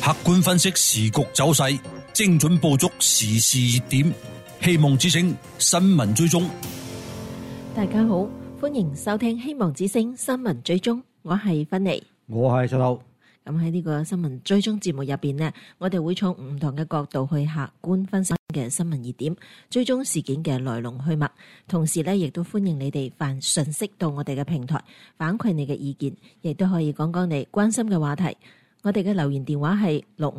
客觀分析時局走勢，精準捕捉時事熱點。希望之聲新聞追蹤。 大家好，歡迎收聽希望之聲新聞追蹤，我係芬妮， 我係石頭。 咁喺呢個新聞追蹤節目入邊呢，我哋會從唔同嘅角度去客觀分析嘅新聞熱點，追蹤事件嘅來龍去脈。同時呢，亦都歡迎你哋發信息到我哋嘅平台，反饋你嘅意見，亦都可以講講你關心嘅話題。我哋嘅留言電話係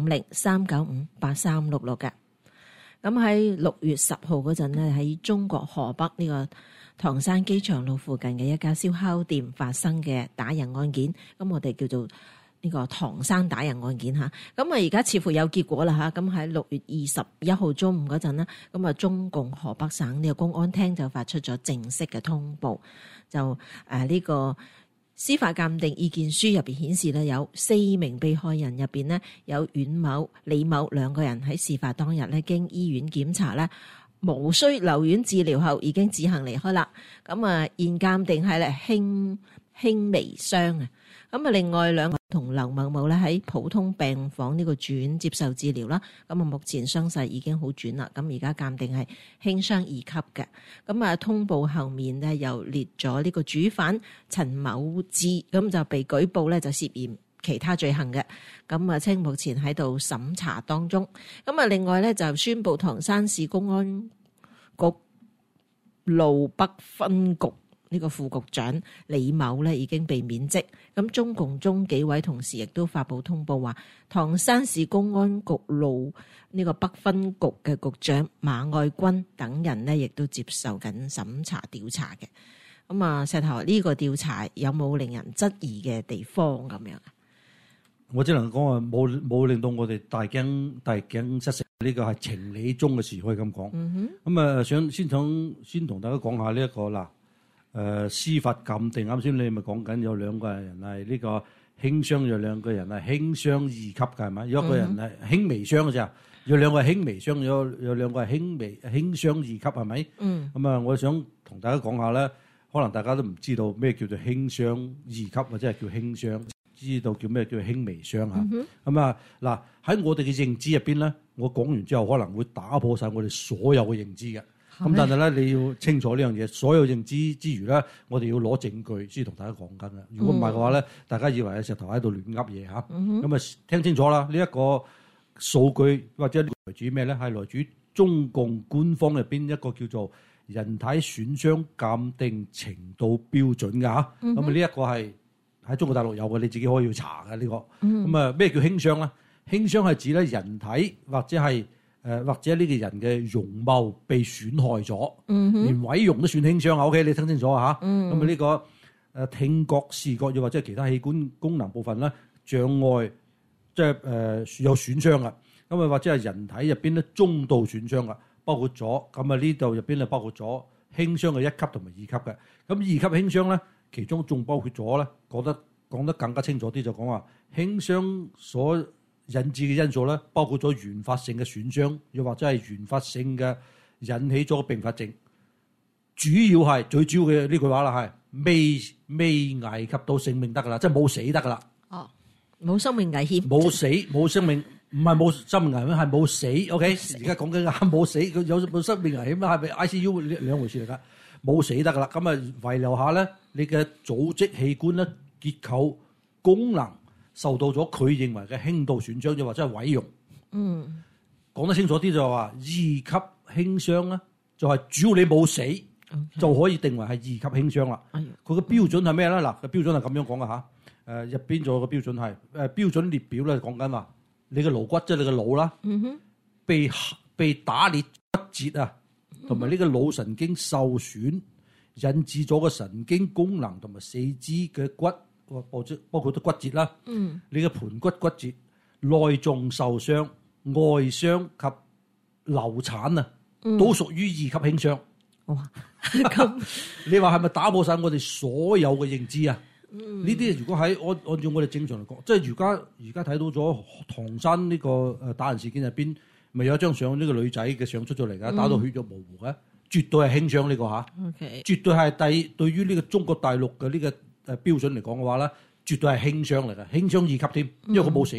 650-395-8366嘅。咁喺6月10號嗰陣呢，喺中國河北呢個唐山機場路附近嘅一家燒烤店發生嘅打人案件，咁我哋叫做呢個唐山打人案件嚇。咁啊而家似乎有結果啦嚇。咁喺6月21號中午嗰陣呢，咁啊中共河北省呢個公安廳就發出咗正式嘅通報，就呢個司法鑑定意見書入邊顯示咧，有4名被害人入邊呢，有阮某、李某兩個人喺事發當日咧，經醫院檢查咧，無需留院治療後已經自行離開啦。咁啊，現鑑定係咧輕微傷啊。咁啊，另外兩個同劉某某咧喺普通病房呢個住院接受治療啦。咁啊，目前傷勢已經好轉啦。咁而家鑑定係輕傷2級嘅。咁啊，通報後面咧又列咗呢個主犯陳某志，咁就被舉報咧就涉嫌其他罪行嘅。咁啊，稱目前喺度審查當中。咁啊，另外咧就宣布唐山市公安局路北分局呢個副局長李某咧已經被免職。咁中共中紀委同時亦都發布通報話，唐山市公安局路呢個北分局嘅局長馬愛軍等人呢亦都接受緊審查調查嘅。咁啊，石頭呢個調查有冇令人質疑嘅地方咁樣啊？ 我只能講話冇令到我哋大驚失色，呢個係情理中嘅事，可以咁講。咁啊，想先同大家講下呢一個啦。司法鑑定，啱先你咪講緊有兩個人係呢個輕傷，有兩個人係輕傷2級嘅，係咪？有一個人係輕微傷嘅啫，有兩個係輕微傷，有兩個係輕傷2級，係咪？咁啊，我想同大家講下咧，可能大家都唔知道咩叫做輕傷2級，或者係叫輕傷，知道叫咩叫輕微傷嚇。咁啊嗱，喺我哋嘅認知入邊咧，我講完之後可能會打破晒我哋所有嘅認知嘅。咁但係咧，你要清楚呢樣嘢，所有認知之餘咧，我哋要攞證據先同大家講緊嘅。如果唔係嘅話咧，大家以為係石頭喺度亂噏嘢嚇。咁啊，聽清楚啦！呢一個數據或者來自咩咧？係來自中共官方入邊一個叫做人體損傷鑑定程度標準㗎嚇。咁啊，呢一個係喺中國大陸有嘅，你自己可以去查嘅呢個。咁啊，咩叫輕傷咧？輕傷係指咧人體或者呢個人嘅容貌被損害咗，連毀容都算輕傷啊 ！OK， 你聽清楚啊嚇。咁啊呢個聽覺、視覺又或者係其他器官功能部分咧障礙，即係有損傷啊。咁啊或者係人體入邊咧中度損傷啊，包括咗咁啊呢度入邊咧包括咗輕傷嘅1級同埋2級嘅。咁2級輕傷咧，其中仲包括咗咧講得更加清楚啲，就講話輕傷所引致嘅因素咧，包括咗原發性嘅損傷，又或者係原發性嘅引起咗併發症。最主要嘅呢句話啦，係未危及到性命得噶啦，即係冇死得噶啦。 哦，冇生命危險。 冇死冇生命，唔係冇生命危險，係冇死。OK，而家講緊嘅冇死，佢有冇生命危險啊？係咪 ICU 兩回事嚟㗎？冇死得噶啦，咁啊遺留下咧，你嘅組織器官咧結構功能受到咗佢認為嘅輕度損傷，又或者係毀容。講得清楚啲就係話2級輕傷咧，就係主要你冇死就可以定為係2級輕傷啦。佢嘅標準係咩咧？嗱，個標準係咁樣講嘅嚇。入邊仲有個標準係標準列表咧，講緊話你嘅顱骨即係你嘅腦啦，被打裂骨折啊，同埋呢個腦神經受損，引致咗個神經功能同埋四肢嘅骨。包括啲骨折啦，你嘅盤骨骨折、內臟受傷、外傷及流產啊，都屬於2級輕傷。 哇！咁你話係咪打破晒我哋所有嘅認知啊？呢啲如果喺按照我哋正常嚟講，即係而家睇到咗唐山呢個打人事件入邊，咪有一張相，呢個女仔嘅相出咗嚟㗎，打到血肉模糊嘅，絕對係輕傷呢個嚇。 Okay. 絕對係對於呢個中國大陸嘅呢個標準嚟講嘅話咧，絕對係輕傷嚟嘅，輕傷2級添，因為佢冇死到。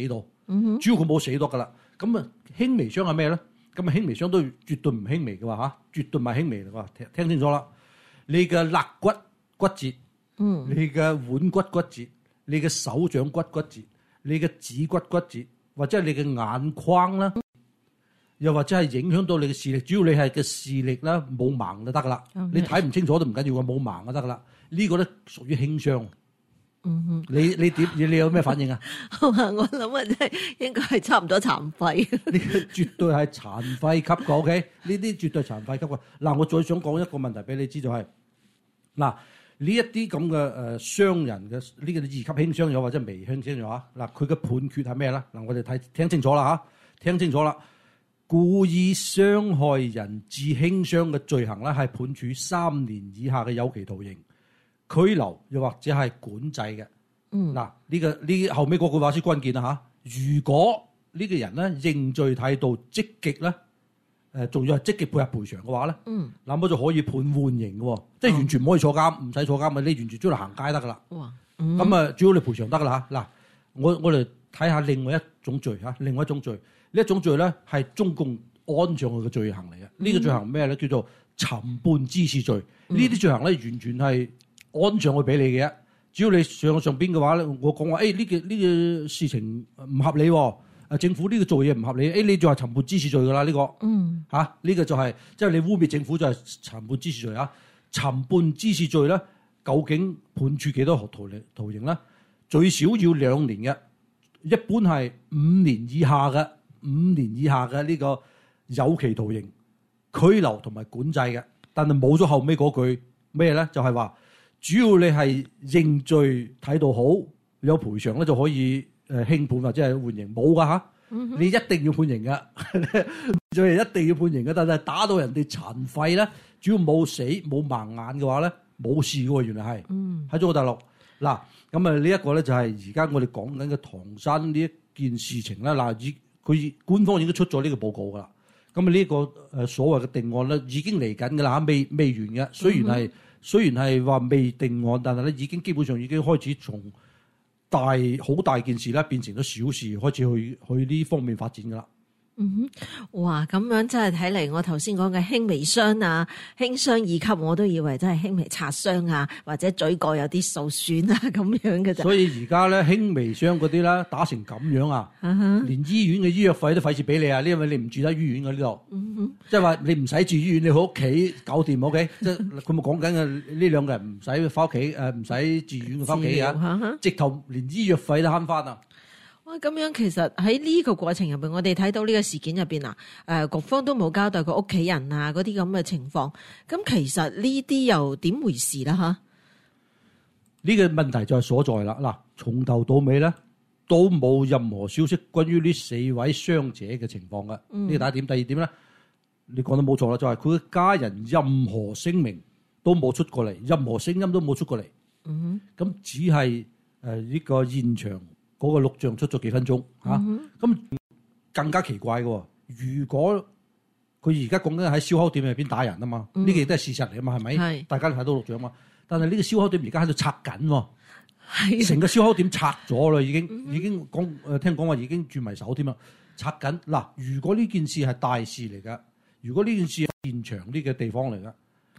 主要佢冇死到噶啦。咁啊，輕微傷係咩咧？咁啊，輕微傷都絕對唔輕微嘅話嚇，絕對唔係輕微嘅話，聽清楚啦。你嘅肋骨骨折，你嘅腕骨骨折，你嘅手掌骨骨折，你嘅指骨骨折，或者係你嘅眼眶啦，又或者係影響到你嘅視力。主要你係嘅視力啦冇盲就得噶啦，你睇唔清楚都唔緊要嘅，冇盲就得噶啦。呢個咧屬於輕傷。你點？你有咩反應啊？ 我諗啊，真係應該係差唔多殘廢。 呢個絕對係殘廢級嘅 ，OK？呢啲絕對殘廢級嘅。嗱，我再想講一個問題俾你知就係，嗱呢一啲咁嘅傷人嘅呢個二級輕傷咗或者微輕傷咗嚇，嗱佢嘅判決係咩咧？嗱我哋聽清楚啦嚇，聽清楚啦，故意傷害人致輕傷嘅罪行咧係判處3年以下嘅有期徒刑、拘留又或者係管制嘅。嗱呢後尾嗰句話先關鍵啦嚇。如果呢個人咧認罪態度積極咧，仲要係積極配合賠償嘅話咧，那麼就可以判緩刑嘅，即係完全唔可以坐監，唔使坐監啊！你完全出嚟行街得噶啦。咁啊，主要你賠償得噶啦嚇。嗱，我哋睇下另外一種罪嚇，另外一種罪呢一種罪咧係中共安上去嘅罪行嚟嘅。呢個罪行咩咧？叫做尋釁滋事罪。呢啲罪行咧完全係安上去俾你嘅。只要你上邊嘅話咧，我講話呢個事情唔合理喎。政府呢個做嘢唔合理，你就係尋釁滋事罪㗎啦呢個。呢個就係即係你污蔑政府就係尋釁滋事罪啊！尋釁滋事罪咧，究竟判處幾多徒刑咧？最少要2年嘅，一般係5年以下嘅，5年以下嘅呢個有期徒刑、拘留同埋管制嘅。但係冇咗後尾嗰句咩咧？就係話主要你係認罪態度好，有賠償咧就可以輕判或者係緩刑，冇噶嚇，你一定要判刑㗎，就係一定要判刑㗎。但係打到人哋殘廢咧，主要冇死冇盲眼嘅話咧，冇事嘅喎，原來係喺中國大陸。嗱，咁啊呢一個咧就係而家我哋講緊嘅唐山呢一件事情啦。嗱，佢官方已經出咗呢個報告㗎啦。咁啊呢個所謂嘅定案咧已經嚟緊㗎啦，未完嘅。雖然係話未定案，但係咧已經基本上已經開始從好大件事咧變成咗小事，開始去呢方面發展㗎啦。 哇！咁樣真係睇嚟，我頭先講嘅輕微傷啊、輕傷2級，我都以為真係輕微擦傷啊，或者嘴角有啲受損啊咁樣嘅啫。 所以而家咧輕微傷嗰啲咧打成咁樣啊，連醫院嘅醫藥費都費事俾你啊！因為你唔住得醫院嘅呢度，即係話你唔使住醫院，你喺屋企搞掂 OK。即係佢咪講緊嘅呢兩個人唔使翻屋企唔使住院翻屋企啊，直頭連醫藥費都慳翻啊！ 哇！咁樣其實喺呢個過程入邊，我哋睇到呢個事件入邊啊，局方都冇交代佢屋企人啊嗰啲咁嘅情況。咁其實呢啲又點回事啦？嚇， 呢個問題就係所在啦。嗱，從頭到尾咧都冇任何消息關於呢4位傷者嘅情況嘅。呢個第一點，第二點咧，你講得冇錯啦，就係佢嘅家人任何聲明都冇出過嚟，任何聲音都冇出過嚟。咁只係呢個現場。嗰個錄像出咗幾分鐘嚇，咁更加奇怪嘅喎。如果佢而家講緊喺燒烤店入邊打人啊嘛，呢個亦都係事實嚟啊嘛，係咪？大家都睇到錄像啊嘛。但係呢個燒烤店而家喺度拆緊喎，成個燒烤店拆咗啦，已經講聽講話已經轉埋手添啦，拆緊。嗱，如果呢件事係大事嚟㗎，如果呢件事係現場呢個地方嚟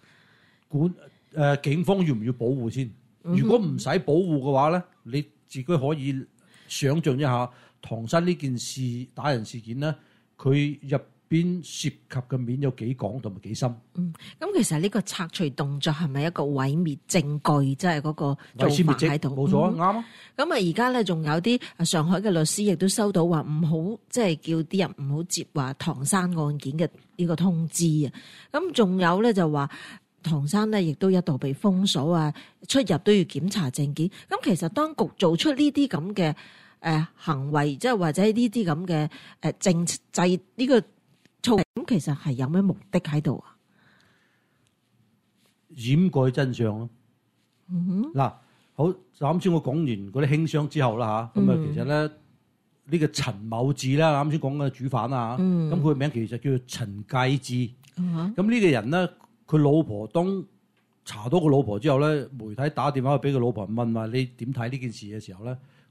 㗎，警方要唔要保護先？如果唔使保護嘅話咧，你自己可以想像一下唐山呢件事打人事件咧，佢入邊涉及嘅面有幾廣同埋幾深？ 咁其實呢個拆除動作係咪一個毀滅證據？即係嗰個做法喺度？ 冇錯，啱啊！ 咁啊，而家咧仲有啲上海嘅律師亦都收到話唔好，即係叫啲人唔好接話唐山案件嘅呢個通知啊！咁仲有咧就話唐山咧亦都一度被封鎖啊，出入都要檢查證件。咁其實當局做出呢啲咁嘅行為，即係或者呢啲咁嘅政制呢個措，咁其實係有咩目的喺度啊？ 掩蓋真相咯。嗱，好，就啱先我講完嗰啲輕傷之後啦嚇，咁啊其實咧呢個陳某智啦，啱先講嘅主犯啊，咁佢嘅名其實叫做陳介智。咁呢個人咧，佢老婆當查到個老婆之後咧，媒體打電話去俾佢老婆問話你點睇呢件事嘅時候咧，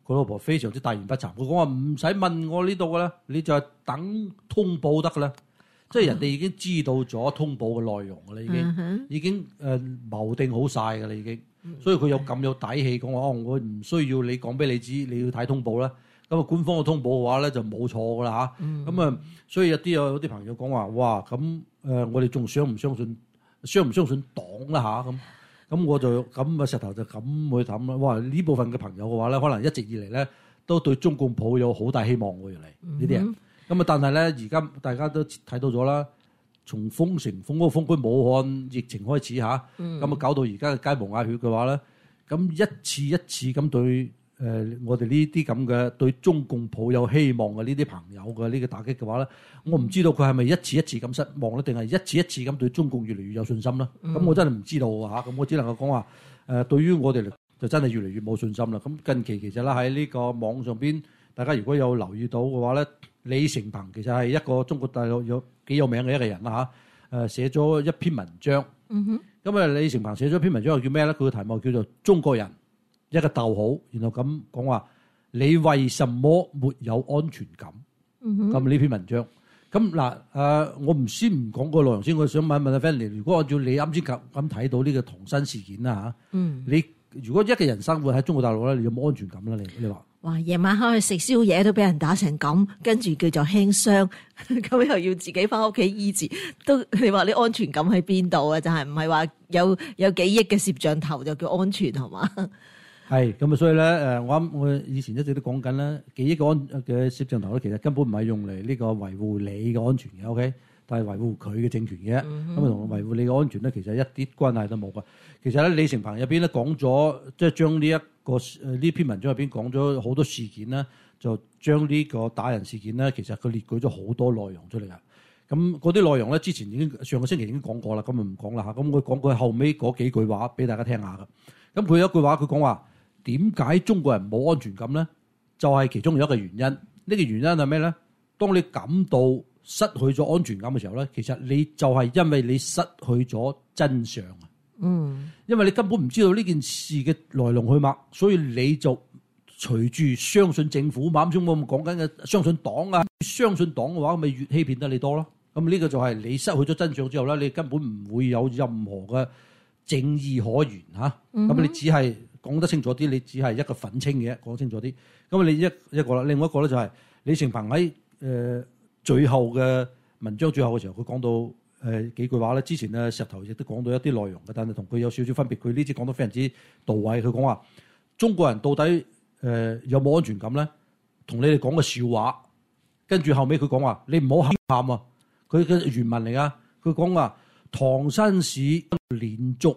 佢老婆非常之大言不慚，佢講話唔使問我呢度嘅啦，你就係等通報得嘅啦。即係人哋已經知道咗通報嘅內容嘅啦，已經謀定好晒嘅啦，已經。所以佢有咁有底氣講話，我唔需要你講俾你知，你要睇通報啦。咁啊，官方嘅通報嘅話咧就冇錯噶啦嚇。咁啊，所以有啲朋友講話，哇咁我哋仲相唔相信黨啦嚇咁我就咁石頭就咁去諗啦。哇！呢部分嘅朋友嘅話咧，可能一直以嚟咧都對中共抱有好大希望喎，原嚟呢啲人。咁啊，但係咧，而家大家都睇到咗啦，從封城、封區武漢疫情開始嚇，咁啊搞到而家嘅街無嗌血嘅話咧，咁一次咁對我哋呢啲咁嘅對中共抱有希望嘅呢啲朋友嘅呢個打擊嘅話咧，我唔知道佢係咪一次咁失望咧，定係一次咁對中共越嚟越有信心啦？咁我真係唔知道嚇，咁我只能夠講話對於我哋就真係越嚟越冇信心啦。咁近期其實咧喺呢個網上邊，大家如果有留意到嘅話咧，李成鵬其實係一個中國大陸有幾有名嘅一個人啦嚇，寫咗一篇文章。咁李成鵬寫咗一篇文章叫咩咧？佢嘅題目叫做《中國人一個逗號》，然後咁講話你為什麼沒有安全感？咁呢篇文章咁嗱我唔講個內容先，我想問阿 Fanny， 如果按照你啱先咁睇到呢個唐山事件啦嚇，你如果一個人生活喺中國大陸咧，你有冇安全感咧？你話？ 哇！夜晚黑去食宵夜都俾人打成咁，跟住叫做輕傷，咁又要自己翻屋企醫治，都你話你安全感喺邊度啊？就係唔係話有幾億嘅攝像頭就叫安全係嘛？ 係咁啊，所以咧我以前一直都講緊咧，幾億嘅攝像頭咧，其實根本唔係用嚟呢個維護你嘅安全嘅 ，OK？但係維護佢嘅政權嘅，咁同維護你嘅安全咧，其實一啲關係都冇㗎。其實咧，李成鵬入邊咧講咗，即係將呢篇文章入邊講咗好多事件咧，就將呢個打人事件咧，其實佢列舉咗好多內容出嚟㗎。咁嗰啲內容咧，之前上個星期已經講過啦，咁就唔講啦嚇。咁佢講佢後尾嗰幾句話俾大家聽下㗎。咁佢有一句話，佢講話點解中國人冇安全感咧？就係其中有一個原因。呢個原因係咩咧？當你感到失去咗安全感嘅時候咧，其實你就係因為你失去咗真相啊！因為你根本唔知道呢件事嘅來龍去脈，所以你就隨住相信政府嘛，啱先我講緊嘅相信黨啊，相信黨嘅話，咪越欺騙得你多咯。咁呢個就係你失去咗真相之後咧，你根本唔會有任何嘅正義可言嚇。咁你只係講得清楚啲，你只係一個憤青嘅，講清楚啲。咁你一個啦，另外一個咧就係李成鵬喺最後嘅文章最後嘅時候，佢講到幾句話咧。之前咧石頭亦都講到一啲內容嘅，但係同佢有少少分別。佢呢次講得非常之到位。佢講話中國人到底有冇安全感咧？同你哋講個笑話，跟住後尾佢講話你唔好喊啊！佢嘅原文嚟噶，佢講話唐山市連續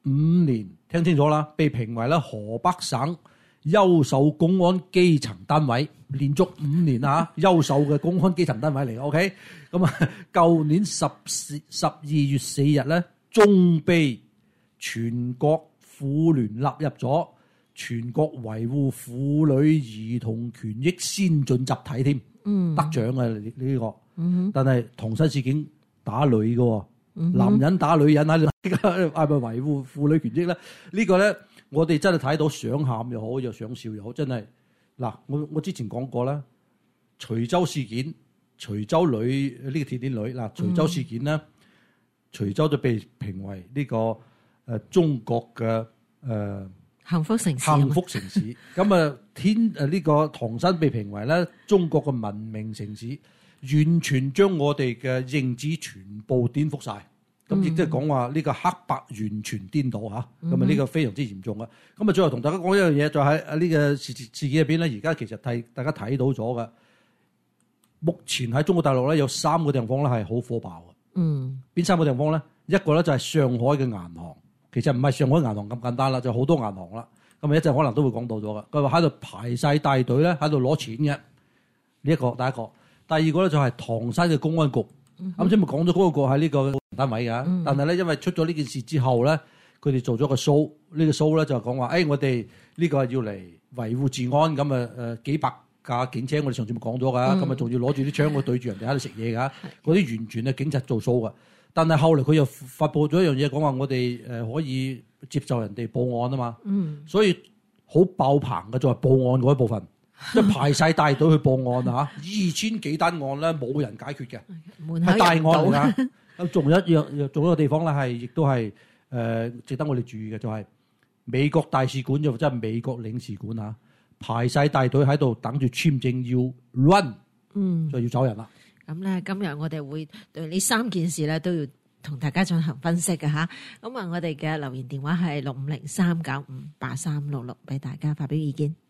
5年，聽清楚啦，被評為咧河北省優秀公安基層單位，連續5年啊，優秀嘅公安基層單位嚟嘅 ，OK？ 咁啊，舊年12月4日咧，仲被全國婦聯納入咗全國維護婦女兒童權益先進集體添，得獎啊呢個。但係唐山事件打女嘅，男人打女人喺度，係咪維護婦女權益咧？呢個咧。我哋真係睇到想喊又好，又想笑又好，真係嗱，我之前講過啦，徐州事件，徐州女呢個鐵鏈女嗱，徐州事件咧，徐州就被評為呢個中國嘅幸福城市。 幸福城市咁啊，呢個唐山被評為咧中國嘅文明城市，完全將我哋嘅認知全部顛覆晒。咁亦即係講話呢個黑白完全顛倒嚇，咁啊呢個非常之嚴重啊！咁啊最後同大家講一樣嘢，就喺呢個事件入邊咧，而家其實大家睇到咗嘅，目前喺中國大陸咧有3個地方咧係好火爆嘅。邊3個地方咧？一個咧就係上海嘅銀行，其實唔係上海銀行咁簡單啦，就好多銀行啦。咁啊一陣可能都會講到咗嘅。佢話喺度排晒大隊咧，喺度攞錢嘅呢一個第一個。第二個咧就係唐山嘅公安局。啱先咪講咗嗰個喺呢個單位㗎，但係咧因為出咗呢件事之後咧，佢哋做咗個 show，呢個 show 咧就講話，我哋呢個係要嚟維護治安，咁啊幾百架警車，我哋上次咪講咗㗎，咁啊仲要攞住啲槍去對住人哋喺度食嘢㗎，嗰啲完全係警察做 show㗎。但係後嚟佢又發佈咗一樣嘢，講話我哋可以接受人哋報案啊嘛，所以好爆棚嘅，就係報案嗰一部分，即係排晒大隊去報案啊！2000幾單案咧，冇人解決嘅，係大案嚟㗎。咁仲有一個地方咧，亦都係值得我哋注意嘅，就係美國大使館，即係美國領事館啊，排晒大隊喺度等住簽證要 run，就要走人啦。 咁咧，今日我哋會對呢3件事咧都要同大家進行分析嘅吓。咁啊，我哋嘅留言電話係6503958366，俾大家發表意見。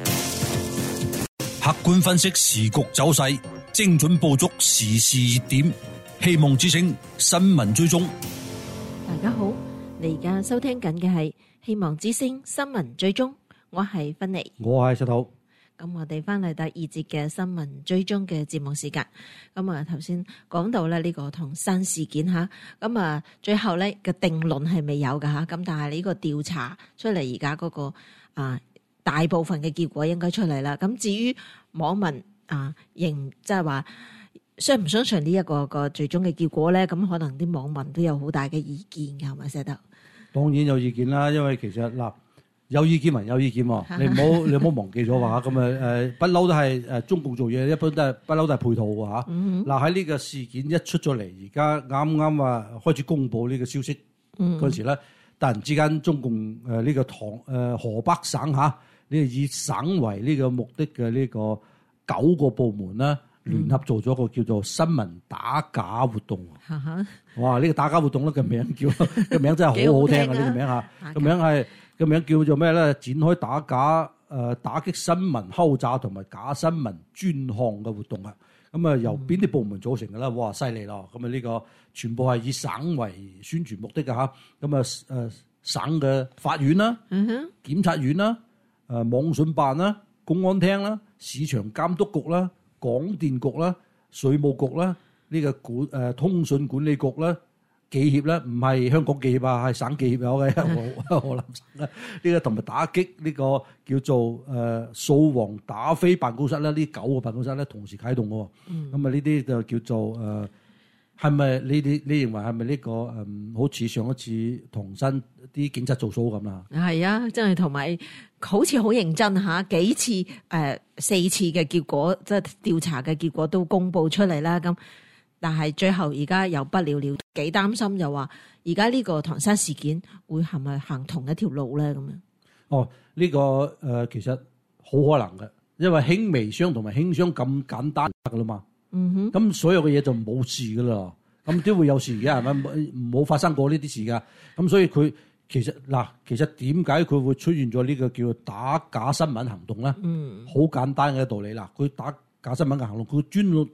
客觀分析時局走勢，精準捕捉時事熱點，希望之聲新聞追蹤。 大家好，你而家收聽緊嘅係希望之聲新聞追蹤，我係芬妮， 我係石頭。 咁我哋翻嚟第2節嘅新聞追蹤嘅節目時間。咁啊，頭先講到咧呢個唐山事件吓，咁啊最後咧嘅定論係未有㗎吓，咁但係呢個調查出嚟而家嗰個大部分嘅結果應該出嚟啦。咁至於網民認即係話相唔相信呢一個最終嘅結果咧，咁可能啲網民都有好大嘅意見㗎，係咪寫得？ 當然有意見啦，因為其實嗱。有意見還有意見喎，你唔好忘記咗話咁不嬲都係中共做嘢，一般都係不嬲都係配套嘅嚇。嗱喺呢個事件一出咗嚟，而家啱啱話開始公佈呢個消息嗰陣時咧，突然之間中共呢個河北省呢個以省為呢個目的嘅呢個9個部門咧聯合做咗個叫做新聞打假活動。哇！呢個打假活動咧個名真係好好聽啊！呢個名嚇個名係。個名叫做咩咧？展開打擊新聞敲詐同埋假新聞專項嘅活動啊！咁啊，由邊啲部門組成嘅啦？哇，犀利咯！咁啊，呢個全部係以省為宣傳目的嘅嚇。咁啊，省嘅法院啦、檢察院啦、網信辦啦、公安廳啦、市場監督局啦、廣電局啦、稅務局啦、呢個通訊管理局啦。記協咧唔係香港記協啊，係省記協有嘅，河南省啦。呢個同埋打擊呢個叫做掃黃打非辦公室咧，呢9個辦公室咧同時啟動嘅。咁啊，呢啲就叫做係咪你認為係咪呢個好似上一次唐山啲警察做 show 咁啊？ 係啊，真係同埋好似好認真嚇，幾次4次嘅結果，即係調查嘅結果都公佈出嚟啦咁。但係最後而家又不了了，幾擔心就話而家呢個唐山事件會係咪行同一條路咧咁樣？ 呢個其實好可能嘅，因為輕微傷同埋輕傷咁簡單得噶啦嘛。咁所有嘅嘢就冇事噶啦，咁點會有事嘅係咪？冇發生過呢啲事噶。咁所以佢其實點解佢會出現咗呢個叫做打假新聞行動咧？好簡單嘅道理啦，佢打假新聞嘅行動，佢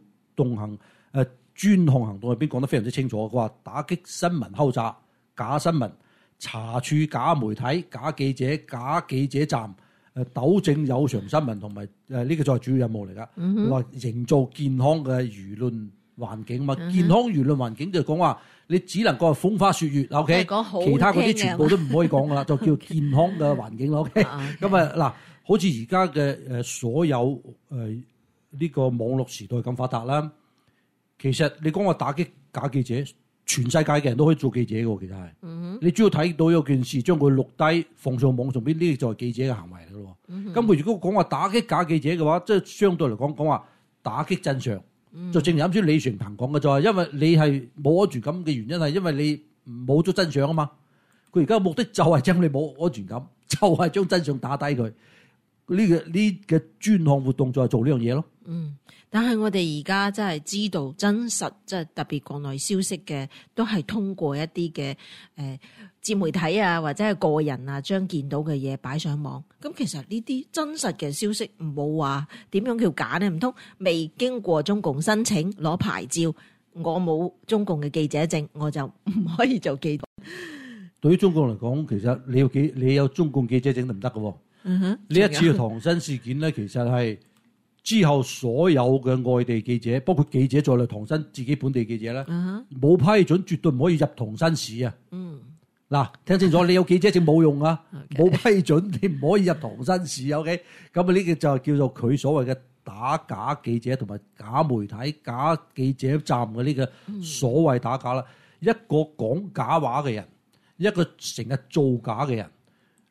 專項行動入邊講得非常之清楚，佢話打擊新聞敲詐、假新聞、查處假媒體、假記者、假記者站，糾正有償新聞同埋呢個就係主要任務嚟㗎。佢話營造健康嘅輿論環境嘛，健康輿論環境就係講話你只能夠係風花雪月 ，OK，其他嗰啲全部都唔可以講㗎啦，就叫健康嘅環境 ，OK。咁嗱，好似而家嘅所有呢個網絡時代咁發達啦。其實你講話打擊假記者，全世界嘅人都可以做記者嘅喎，其實係。你只要睇到有件事，將佢錄低放上網上邊，呢個就係記者嘅行為嚟嘅咯。咁佢如果講話打擊假記者嘅話，即係相對嚟講話打擊真相，就正如啱先李成鵬講嘅就係，因為你係冇安全感嘅原因係因為你冇咗真相啊嘛。佢而家嘅目的就係將你冇安全感，就係將真相打低佢。呢個專項活動就係做呢樣嘢咯。 但係我哋而家真係知道真實，即係特別國內消息嘅，都係通過一啲嘅自媒體啊，或者係個人啊，將見到嘅嘢擺上網。咁其實呢啲真實嘅消息冇話點樣叫假呢？唔通未經過中共申請攞牌照，我冇中共嘅記者證，我就唔可以做記者？ 對於中共嚟講，其實你有中共記者證都唔得嘅喎。呢一次嘅唐山事件咧，其實係之後所有嘅外地記者，包括記者在內，唐山自己本地記者咧，冇批准，絕對唔可以入唐山市啊！嗱，聽清楚，你有記者證冇用啊，冇批准，你唔可以入唐山市。OK， 咁啊呢個就叫做佢所謂嘅打假記者同埋假媒體、假記者站嘅呢個所謂打假啦。一個講假話嘅人，一個成日造假嘅人。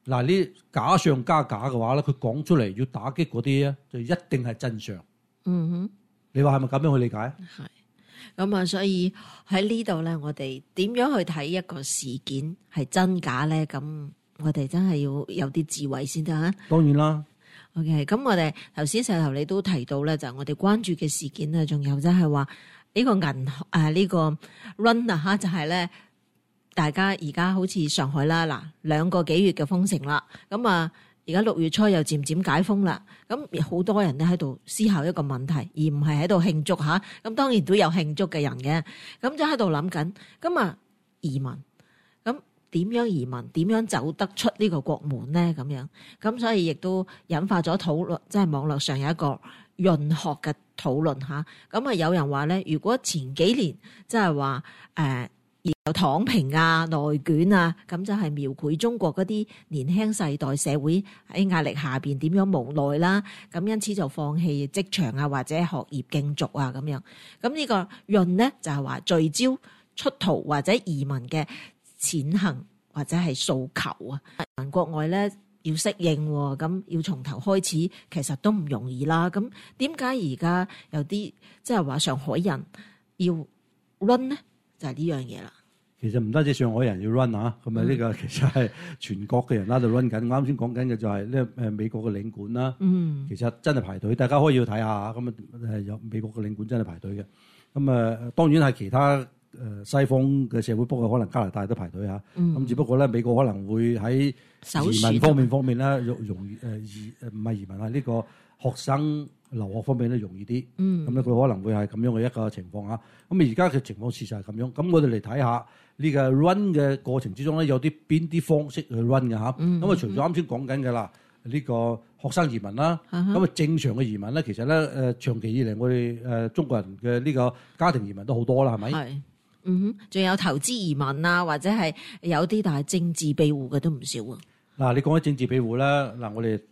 嗱，呢假上加假嘅話咧，佢講出嚟要打擊嗰啲咧，就一定係真相。 嗯哼， 你話係咪咁樣去理解？ 係。咁啊，所以喺呢度咧，我哋點樣去睇一個事件係真假咧？咁我哋真係要有啲智慧先得啊！ 當然啦。 OK，咁我哋頭先石頭你都提到咧，就係我哋關注嘅事件咧，仲有即係話呢個呢個 run 啊嚇，就係咧大家而家好似上海啦，嗱2個幾月嘅封城啦，咁啊而家6月初又漸漸解封啦，咁好多人咧喺度思考一個問題，而唔係喺度慶祝嚇。咁當然都有慶祝嘅人嘅，咁就喺度諗緊，咁啊移民，咁點樣移民？點樣走得出呢個國門咧？咁樣，咁所以亦都引發咗討論，即係網絡上有一個潤學嘅討論嚇。咁啊有人話咧，如果前幾年即係話有躺平啊、內卷啊，咁就係描繪中國嗰啲年輕世代社會喺壓力下邊點樣無奈啦，咁因此就放棄職場啊或者學業競逐啊咁樣。咁呢個潤咧就係話聚焦出逃或者移民嘅踐行或者係訴求啊。國外咧要適應，咁要從頭開始，其實都唔容易啦。咁點解而家有啲即係話上海人要 run 咧？就係呢樣嘢啦。 其實唔單止上海人要 run 啊，咁啊呢個其實係全國嘅人喺度 run 緊。啱先講緊嘅就係呢美國嘅領館啦，其實真係排隊，大家可以去睇下。咁啊有美國嘅領館真係排隊嘅。咁啊當然係其他西方嘅社會，不過可能加拿大都排隊嚇。咁只不過咧美國可能會喺移民方面咧容易唔係移民啊，呢個學生留學方面咧容易啲。咁咧佢可能會係咁樣嘅一個情況嚇。咁而家嘅情況事實係咁樣。咁我哋嚟睇下呢個 run 嘅過程之中咧，有啲邊啲方式去 run 嘅嚇。咁啊除咗啱先講緊嘅啦，呢個學生移民啦，咁啊正常嘅移民咧，其實咧長期以嚟我哋中國人嘅呢個家庭移民都好多啦，係咪？係。 仲有投資移民啊，或者係有啲但係政治庇護嘅都唔少啊。嗱， 你講起政治庇護啦，嗱我哋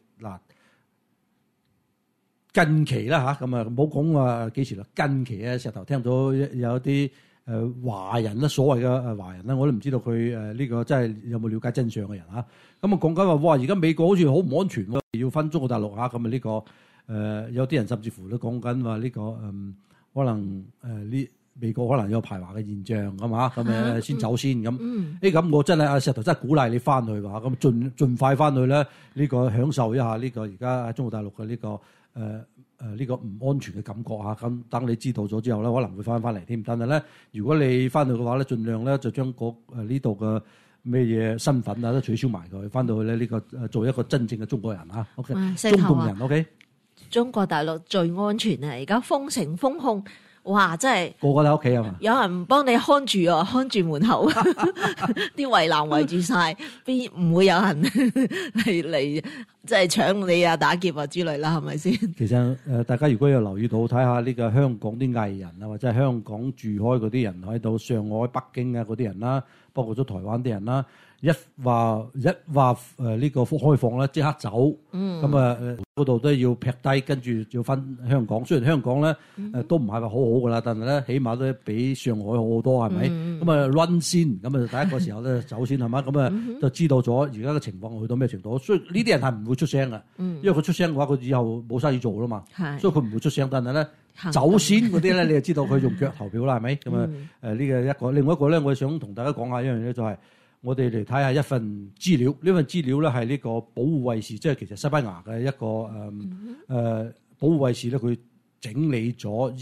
近期啦嚇，咁啊唔好講話幾時啦，近期啊石頭聽到有啲華人啦，所謂嘅華人啦，我都唔知道佢呢個真係有冇了解真相嘅人嚇。咁啊講緊話，哇！而家美國好似好唔安全喎，要分中國大陸嚇。咁啊呢個有啲人甚至乎都講緊話呢個可能呢美國可能有排華嘅現象咁嘛，咁先走先咁。咁我真係阿石頭真係鼓勵你翻去話，咁盡快翻去咧，呢個享受一下呢個而家喺中國大陸嘅呢個呢個唔安全嘅感覺嚇。咁等你知道咗之後咧，可能會翻嚟添。但係咧，如果你翻去嘅話咧，盡量咧就將呢度嘅咩嘢身份啊都取消埋佢，翻到去咧呢個做一個真正嘅中國人嚇。OK，中共人 OK。 中國大陸最安全啊！而家封城封控。哇！真係個個喺屋企啊嘛， 有人幫你看住啊，看住門口，啲圍欄圍住晒，邊唔會有人嚟即係搶你啊、打劫啊之類啦，係咪先？ 其實大家如果有留意到，睇下呢個香港啲藝人啊，或者係香港住開嗰啲人喺度，上海、北京啊嗰啲人啦，包括咗台灣啲人啦。一話呢個開放咧，即刻走。咁啊嗰度都要劈低，跟住要翻香港。雖然香港咧都唔係話好好噶啦，但係咧起碼都比上海好好多，係咪？咁啊 run 先，咁啊第一個時候咧走先係嘛？咁啊就知道咗而家嘅情況去到咩程度。所以呢啲人係唔會出聲嘅，因為佢出聲嘅話，佢以後冇生意做啦嘛。所以佢唔會出聲。但係咧走先嗰啲咧，你就知道佢用腳投票啦，係咪？咁啊呢個一個，另外一個咧，我想同大家講下一樣嘢就係。我哋嚟睇下一份資料，呢份資料咧係呢個保護衛士，即係其實西班牙嘅一個保護衛士咧，佢整理咗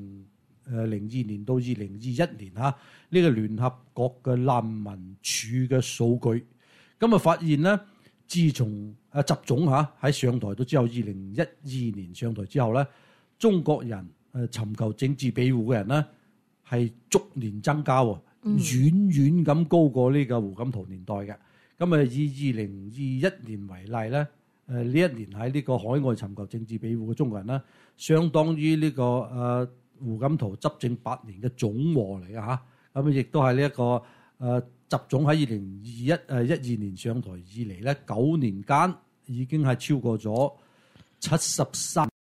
2002年到2021年呢個聯合國嘅難民署嘅數據，咁啊發現咧，自從習總喺上台到之後，2012年上台之後咧，中國人尋求政治庇護嘅人咧係逐年增加喎。遠遠咁高過呢個胡錦濤年代嘅，咁啊以2021年為例咧，呢一年喺呢個海外尋求政治庇護嘅中國人咧，相當於呢個胡錦濤執政8年嘅總和嚟嘅嚇，咁亦都係呢一個習總喺2012年上台以嚟咧，9年間已經係超過咗73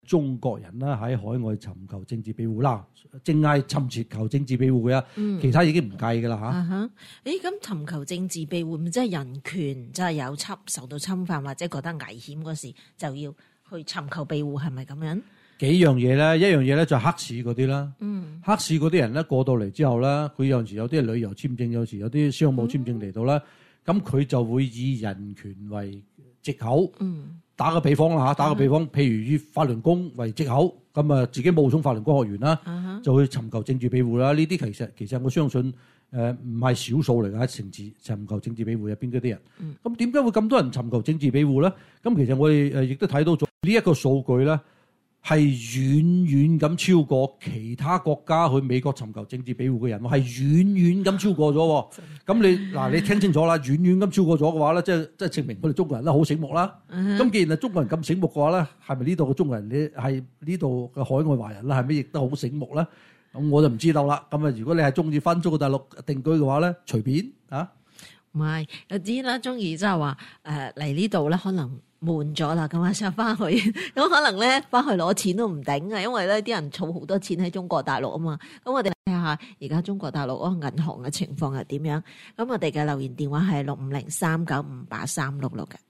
中國人啦喺海外尋求政治庇護啦，淨係尋求政治庇護嘅，其他已經唔計㗎啦嚇。 咁尋求政治庇護，咪即係人權真係有受到侵犯或者覺得危險嗰時，就要去尋求庇護，係咪咁樣？ 幾樣嘢咧，一樣嘢咧就係黑市嗰啲啦。黑市嗰啲人咧過到嚟之後咧，佢有陣時有啲旅遊簽證，有時有啲商務簽證嚟到啦，咁佢就會以人權為藉口。打個比方啦嚇，打個比方，譬如以法輪功為藉口，咁啊自己冒充法輪功學員啦，就去尋求政治庇護啦。呢啲其實我相信唔係少數嚟㗎，尋求政治庇護入邊嗰啲人。咁點解會咁多人尋求政治庇護咧？咁其實我哋亦都睇到咗呢一個數據咧，係遠遠咁超過其他國家去美國尋求政治庇護嘅人，係遠遠咁超過咗。咁你聽清楚啦，遠遠咁超過咗嘅話咧，即係證明我哋中國人咧好醒目啦。咁既然係中國人咁醒目嘅話咧，係咪呢度嘅中國人，你係呢度嘅海外華人咧，係咪亦都好醒目咧？咁我就唔知道啦。咁啊，如果你係中意翻中國大陸定居嘅話咧，隨便啊。 唔係，我知啦，中意即係話嚟呢度咧，可能悶咗啦，咁啊想翻去，咁可能咧翻去攞錢都唔頂啊，因為咧啲人儲好多錢喺中國大陸啊嘛。咁我哋睇下而家中國大陸嗰個銀行嘅情況係點樣。咁我哋嘅留言電話係65039583666嘅。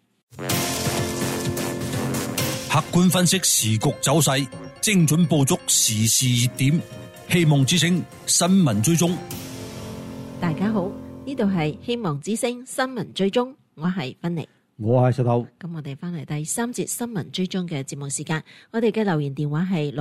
客觀分析時局走勢，精準捕捉時事熱點，希望之聲新聞追蹤。 大家好，呢度係希望之聲新聞追蹤，我係芬妮。 我係石頭。 咁我哋翻嚟第三節新聞追蹤嘅節目時間，我哋嘅留言電話係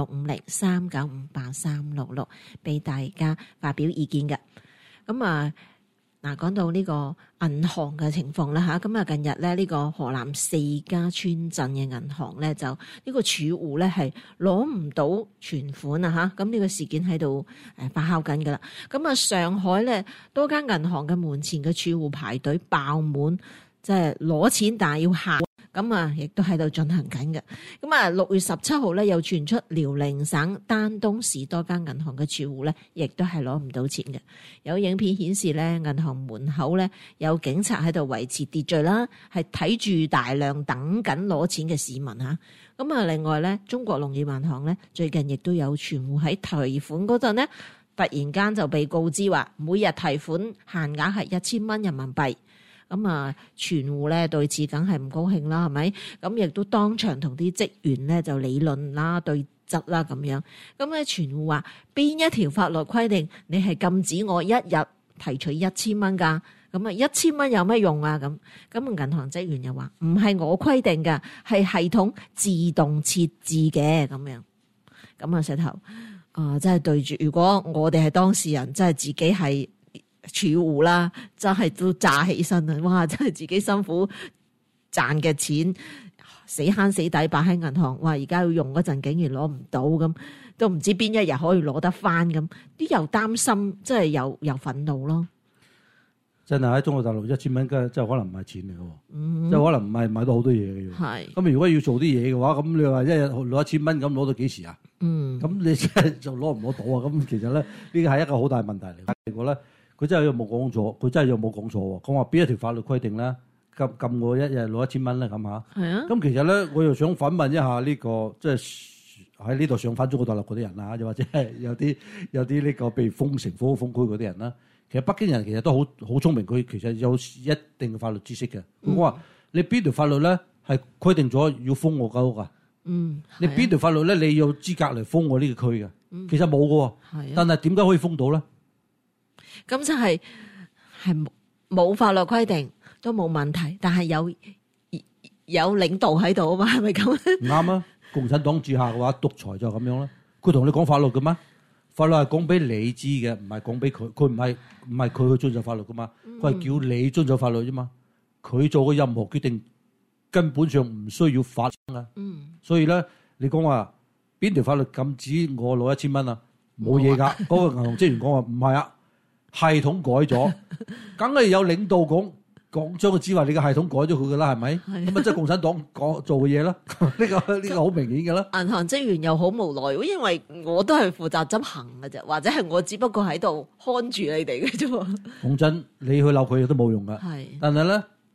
65039583666，俾大家發表意見嘅。咁講到呢個銀行嘅情況啦吓，咁啊近日咧呢個河南4家村鎮嘅銀行咧就呢個儲戶咧係攞唔到存款啊吓，咁呢個事件喺度發酵緊噶啦。咁啊上海咧多間銀行嘅門前嘅儲戶排隊爆滿，即係攞錢但係要行，咁啊亦都喺度進行緊嘅。咁啊6月17號咧又傳出遼寧省丹東市多間銀行嘅儲戶咧，亦都係攞唔到錢嘅。有影片顯示咧，銀行門口咧有警察喺度維持秩序啦，係睇住大量等緊攞錢嘅市民嚇。咁啊另外咧，中國農業銀行咧最近亦都有存戶喺提款嗰陣咧，突然間就被告知話每日提款限額係1000蚊人民幣。咁啊，存戶咧對此梗係唔高興啦，係咪？咁亦都當場同啲職員咧就理論啦、對質啦咁樣。咁咧，存戶話邊一條法律規定你係禁止我一日提取1000蚊㗎？咁啊，1000蚊有咩用啊？咁銀行職員又話唔係我規定㗎，係系統自動設置嘅咁樣。咁啊，石頭真係對住，如果我哋係當事人，真係自己係儲戶啦，真係都炸起身啊！哇，真係自己辛苦賺嘅錢，死慳死抵擺喺銀行，哇！而家要用嗰陣，竟然攞唔到，咁都唔知邊一日可以攞得翻，咁啲又擔心，真係又憤怒咯。 真係喺中國大陸1000蚊，真係可能唔係錢嚟嘅，即係可能唔係買到好多嘢嘅。係咁，如果要做啲嘢嘅話，咁你話一日攞1000蚊，咁攞到幾時啊？咁你真係就攞唔攞到啊？咁其實咧，呢個係一個好大問題嚟。結果咧，佢真係又冇講錯，佢真係又冇講錯喎。講話邊一條法律規定咧，禁我一日攞1000蚊咧咁嚇。係啊。咁其實咧，我又想反問一下呢個，即係喺呢度想返中國大陸嗰啲人啦，又或者係有啲呢個被封城、封區嗰啲人啦。其實北京人其實都好聰明，佢其實有一定嘅法律知識嘅。佢話你邊條法律咧係規定咗要封我間屋㗎？你邊條法律咧你有資格嚟封我呢個區嘅？其實冇㗎喎。但係點解可以封到咧？ 咁就係冇法律規定都冇問題，但係有領導喺度啊嘛，係咪咁？ 唔啱啊！共產黨治下嘅話，獨裁就係咁樣啦。佢同你講法律嘅咩？法律係講俾你知嘅，唔係講俾佢。佢唔係佢去遵守法律噶嘛，佢係叫你遵守法律啫嘛。佢做嘅任何決定根本上唔需要發生啊。所以咧，你講話邊條法律禁止我攞1000蚊啊？冇嘢㗎。嗰個銀行職員講話唔係啊，系統改咗，梗係有領導講將佢知話你嘅系統改咗佢㗎啦，係咪？咁啊，即係共產黨做嘅嘢啦。呢個好明顯㗎啦。 銀行職員又好無奈，因為我都係負責執行嘅啫，或者係我只不過喺度看住你哋嘅啫。 講真，你去鬧佢亦都冇用㗎。但係咧，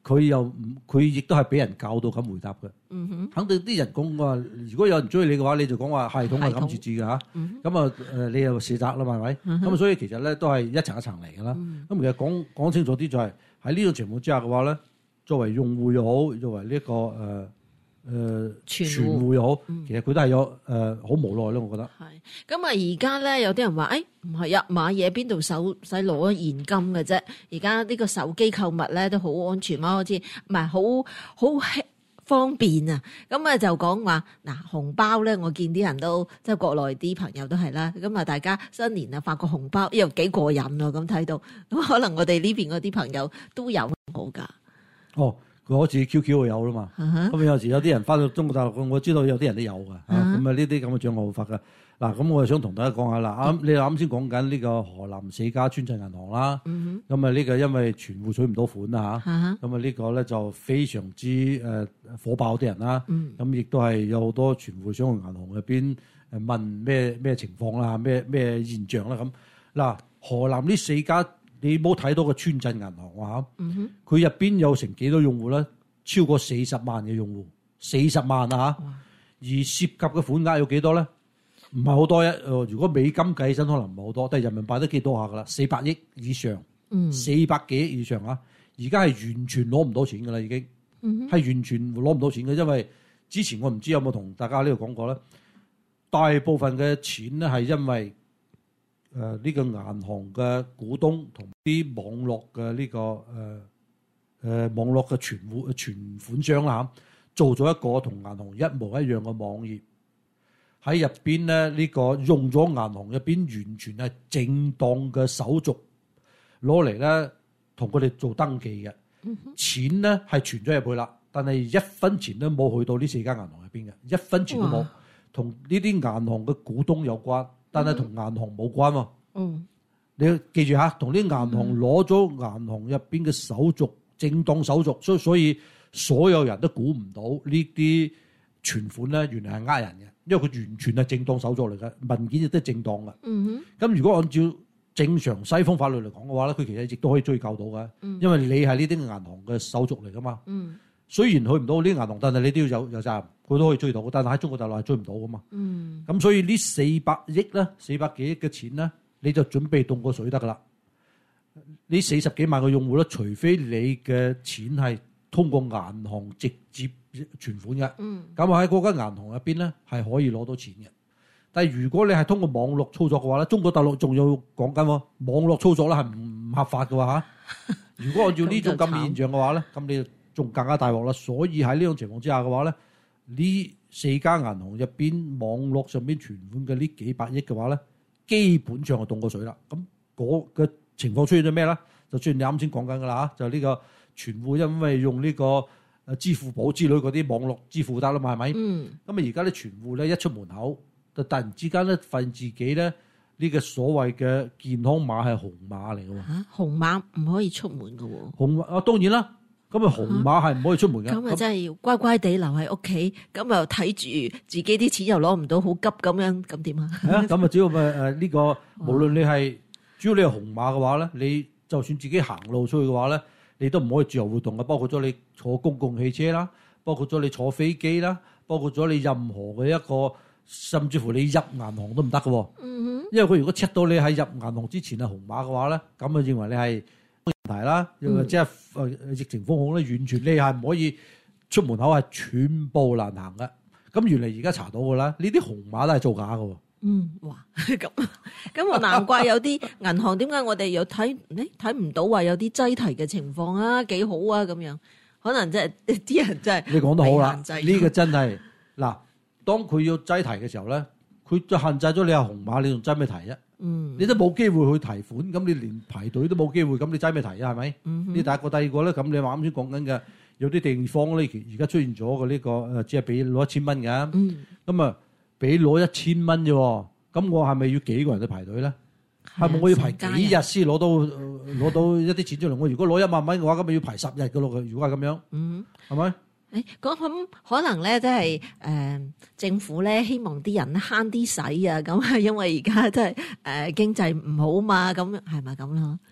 佢亦都係俾人教到咁回答嘅。肯定啲人講話，如果有人追你嘅話，你就講話系統係咁設置嘅嚇。咁啊你又卸責啦嘛，係咪？咁所以其實咧都係一層一層嚟㗎啦。咁其實講清楚啲就係喺呢種情況之下嘅話咧，作為用戶又好，作為呢一個全戶又好，其實佢都係有好無奈咯，我覺得。 係咁啊！而家咧有啲人話，唔係啊，買嘢邊度使攞現金嘅啫？而家呢個手機購物咧都好安全啊，好似唔係好方便啊！咁啊就講話嗱，紅包咧，我見啲人都即係國內啲朋友都係啦。咁啊，大家新年啊發個紅包又幾過癮啊！咁睇到咁，可能我哋呢邊嗰啲朋友都有好㗎。 哦。佢好似 QQ 就有啦嘛，咁有時有啲人翻到中國大陸，我知道有啲人都有㗎，咁啊呢啲咁嘅賬號發㗎。嗱，咁我就想同大家講下啦，你啱先講緊呢個河南4家村鎮銀行啦，咁啊呢個因為存戶取唔到款啦嚇，咁啊呢個咧就非常之火爆啲人啦，咁亦都係有好多存戶想去銀行入邊問咩情況啦，咩現象啦咁。嗱，河南呢4家。你冇睇到個村鎮銀行啊？佢入邊有成幾多用戶咧？超過40萬嘅用戶，40萬啊！而涉及嘅款額有幾多咧？唔係好多如果美金計起身可能唔係好多，但係人民幣都幾多下噶啦，400億以上，400幾億以上啊！而家係完全攞唔到錢噶啦，已經係完全攞唔到錢嘅，因為之前我唔知有冇同大家呢度講過咧，大部分嘅錢咧係因為。呢個銀行嘅股東同啲網絡嘅呢個網絡嘅存款商啦，做咗一個同銀行一模一樣嘅網頁，喺入邊咧呢個用咗銀行入邊完全係正當嘅手續攞嚟咧同佢哋做登記嘅，錢咧係存咗入去啦，但係一分錢都冇去到呢4間銀行入邊嘅，一分錢都冇，同呢啲銀行嘅股東有關。但係同銀行冇關喎，你要記住嚇，同啲銀行攞咗銀行入邊嘅手續，正當手續，所以所有人都估唔到呢啲存款咧，原來係呃人嘅，因為佢完全係正當手續嚟嘅，文件亦都係正當嘅。咁如果按照正常西方法律嚟講嘅話咧，佢其實亦都可以追究到嘅，因為你係呢啲銀行嘅手續嚟噶嘛。雖然去唔到呢啲銀行，但係你都要有責任，佢都可以追到。但係喺中國大陸係追唔到噶嘛。咁所以呢400億咧，400幾億嘅錢咧，你就準備凍過水得噶啦。呢40幾萬個用戶咧，除非你嘅錢係通過銀行直接存款嘅，咁喺嗰間銀行入邊咧係可以攞到錢嘅。但係如果你係通過網絡操作嘅話咧，中國大陸仲要講緊喎，網絡操作咧係唔合法嘅話嚇。如果按照呢種咁嘅現象嘅話咧，咁你仲更加大鑊啦，所以喺呢種情況之下嘅話咧，呢4家銀行入邊網絡上邊存款嘅呢幾百億嘅話咧，基本上係凍過水啦。咁嗰個情況出現咗咩咧？就出現你啱先講緊噶啦嚇，就呢個存戶因為用呢個支付寶之類嗰啲網絡支付得啦嘛，係咪？咁啊而家啲存戶咧一出門口，就突然之間咧發現自己咧呢個所謂嘅健康碼係紅碼嚟嘅喎。嚇，紅碼唔可以出門嘅喎。紅碼啊，當然啦。咁啊，紅碼係唔可以出門嘅。咁啊，真係要乖乖地留喺屋企。咁又睇住自己啲錢又攞唔到，好急咁樣，咁點啊？係啊，咁啊，主要咪呢個，無論你係主要你係紅碼嘅話咧，你就算自己行路出去嘅話咧，你都唔可以自由活動嘅。包括咗你坐公共汽車啦，包括咗你坐飛機啦，包括咗你任何嘅一個，甚至乎你入銀行都唔得嘅。因為佢如果 check 到你喺入銀行之前係紅碼嘅話咧，咁啊認為你係問題啦，又或者係疫情封控咧，完全你係唔可以出門口，係全部難行嘅。咁原嚟而家查到嘅啦，呢啲紅碼都係造假嘅。哇，咁我難怪有啲銀行點解我哋又睇唔到話有啲擠提嘅情況啊，幾好啊咁樣，可能真係啲人真係你講得好啦，呢個真係嗱，當佢要擠提嘅時候咧，佢就限制咗你係紅碼，你仲擠咩提啫？你都冇機會去提款，咁你連排隊都冇機會，咁你擠咩提啊？係咪？呢第一個，第二個咧，咁你話啱先講緊嘅，有啲地方咧，而家出現咗嘅呢個只係俾攞1000蚊嘅，咁啊俾攞1000蚊啫，咁我係咪要幾個人去排隊咧？係咪我要排幾日先攞到一啲錢出嚟？我如果攞1萬蚊嘅話，咁咪要排10日嘅咯。如果係咁樣，係咪？咁可能咧，即係政府咧希望啲人慳啲使啊，咁係因為而家即係經濟唔好嘛，咁係咪咁咯？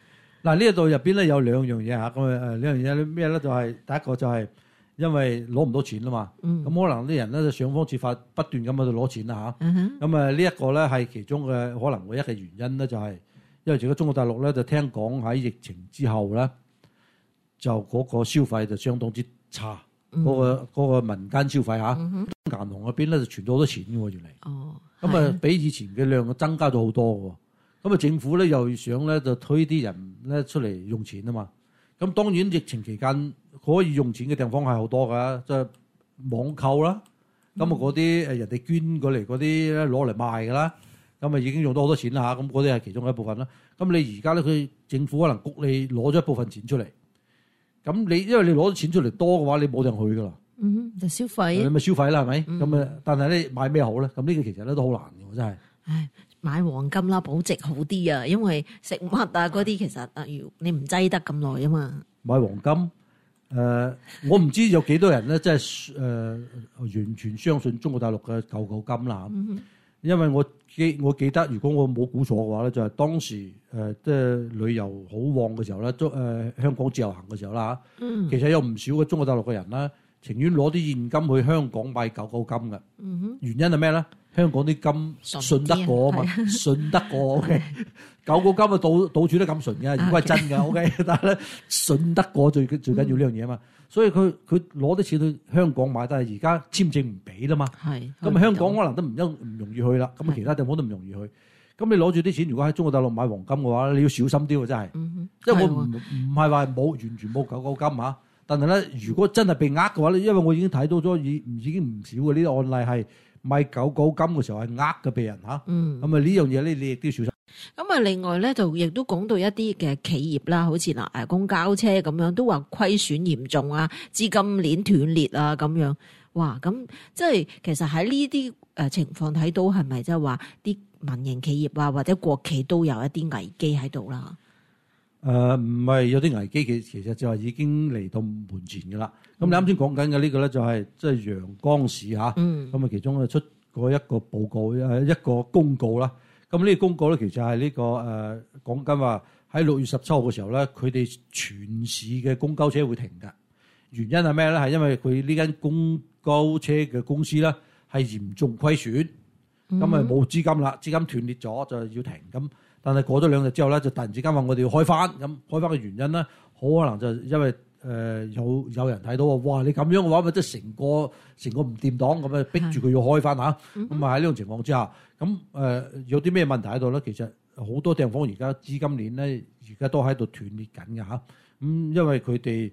嗱，呢度入邊咧有兩樣嘢嚇，咁兩樣嘢咩咧？就係第一個就係因為攞唔到錢啦嘛，咁可能啲人咧就想方設法不斷咁喺度攞錢啦嚇。咁呢一個咧係其中嘅可能唯一嘅原因咧，就係因為而家中國大陸咧就聽講喺疫情之後咧，就嗰個消費就相當之差，嗰個民間消費嚇，銀行嗰邊咧就存咗好多錢嘅喎，原嚟。咁比以前嘅量增加咗好多喎。咁政府咧又想咧就推啲人咧出嚟用錢啊嘛。咁當然疫情期間可以用錢嘅地方係好多㗎，即係網購啦。咁嗰啲人哋捐過嚟嗰啲咧攞嚟賣㗎啦。咁已經用到好多錢啦嚇。咁嗰啲係其中一部分啦。咁你而家咧佢政府可能谷你攞咗一部分錢出嚟。咁你因為你攞咗錢出嚟多嘅話，你冇地方去㗎啦。 就消費。 你咪消費啦，係咪？咁但係咧買咩好咧？咁呢個其實咧都好難嘅，真係。 唉，買黃金啦，保值好啲啊！因為食物啊嗰啲其實你唔擠得咁耐啊嘛。買黃金，我唔知有幾多人咧，即係完全相信中國大陸嘅舊金啦。因為我記得，如果我冇估錯嘅話咧，就係當時即係旅遊好旺嘅時候咧，香港自由行嘅時候啦嚇。其實有唔少嘅中國大陸嘅人咧，情願攞啲現金去香港買舊金嘅。原因係咩咧？香港啲金信得過啊嘛，信得過 OK。舊金啊，到處都咁純嘅，如果係真嘅 OK。但係咧，信得過最緊要呢樣嘢啊嘛。所以佢攞啲錢去香港買，但係而家簽證唔俾啦嘛。咁香港可能都唔容易去啦。咁其他地方都唔容易去。咁你攞住啲錢，如果喺中國大陸買黃金嘅話，你要小心啲喎，真係。因為我唔係話完全冇舊金嚇，但係咧，如果真係被呃嘅話咧，因為我已經睇到咗已經唔少嘅呢啲案例係買舊金嘅時候係呃嘅被人嚇。咁啊呢樣嘢咧，你亦都要小心。 咁啊，另外咧就亦都講到一啲嘅企業啦，好似公交車咁樣，都話虧損嚴重啊，資金鏈斷裂啊咁樣。哇！咁即係其實喺呢啲情況睇到係咪即係話啲民營企業啊或者國企都有一啲危機喺度啦？ 唔係有啲危機，其實就係已經嚟到門前㗎啦。咁你啱先講緊嘅呢個咧就係即係陽江市嚇。咁其中出過一個報告，一個公告啦。咁呢個公告咧，其實係呢個講緊話喺6月17號嘅時候咧，佢哋全市嘅公交車會停㗎。原因係咩咧？係因為佢呢間公交車嘅公司咧係嚴重虧損，咁咪冇資金啦，資金斷裂咗就要停。咁但係過咗2日之後咧，就突然之間話我哋要開翻。咁開翻嘅原因咧，好可能就因為有人睇到話，哇！你咁樣嘅話，咪即係成個唔掂檔咁啊，逼住佢要開翻嚇。咁啊喺呢種情況之下，咁有啲咩問題喺度咧？其實好多地方而家資金鏈咧，而家都喺度斷裂緊嘅嚇。因為佢哋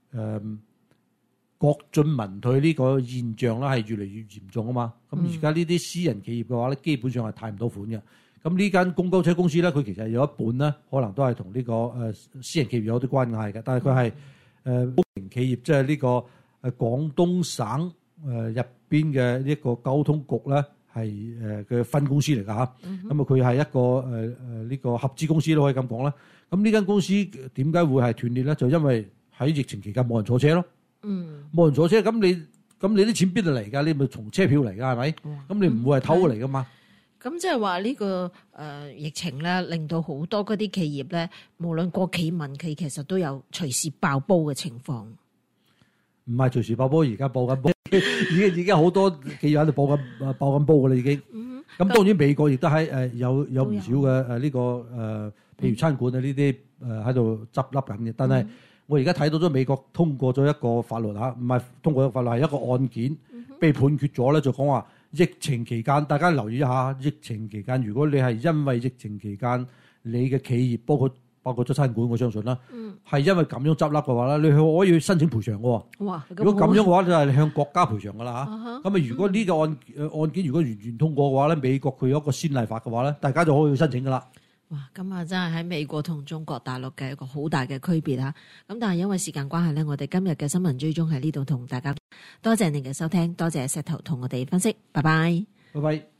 國進民退呢個現象咧係越嚟越嚴重啊嘛。咁而家呢啲私人企業嘅話咧，基本上係貸唔到款嘅。咁呢間公交車公司咧，佢其實有一半咧，可能都係同呢個私人企業有啲關係嘅，但係佢係公營企業，即係呢個廣東省入邊嘅一個交通局咧，係嘅分公司嚟㗎嚇。咁啊，佢係一個呢個合資公司都可以咁講啦。咁呢間公司點解會係斷裂咧？就因為喺疫情期間冇人坐車咯。冇人坐車，咁你啲錢邊度嚟㗎？你咪從車票嚟㗎係咪？咁你唔會係偷嚟㗎嘛？ 咁即係話呢個疫情咧，令到好多嗰啲企業咧，無論國企民企，其實都有隨時爆煲嘅情況。 唔係隨時爆煲，而家爆緊煲，已經好多企業喺度爆緊煲㗎啦已經。咁當然美國亦都喺有唔少嘅呢個譬如餐館啊呢啲喺度執笠緊嘅。但係我而家睇到咗美國通過咗一個法律嚇，唔係通過一個法律係一個案件被判決咗咧，就講話。疫情期間，大家留意一下。疫情期間，如果你係因為疫情期間你嘅企業，包括咗餐館，我相信啦，係因為咁樣執笠嘅話咧，你可以申請賠償嘅喎。哇！如果咁樣嘅話，就係向國家賠償㗎啦嚇。咁如果呢個案件如果完全通過嘅話咧，美國佢有一個先例法嘅話咧，大家就可以申請㗎啦。 哇！咁啊，真係喺美國同中國大陸嘅一個好大嘅區別嚇。咁但係因為時間關係咧，我哋今日嘅新聞追蹤喺呢度同大家多謝您嘅收聽，多謝石頭同我哋分析，拜拜。 拜拜。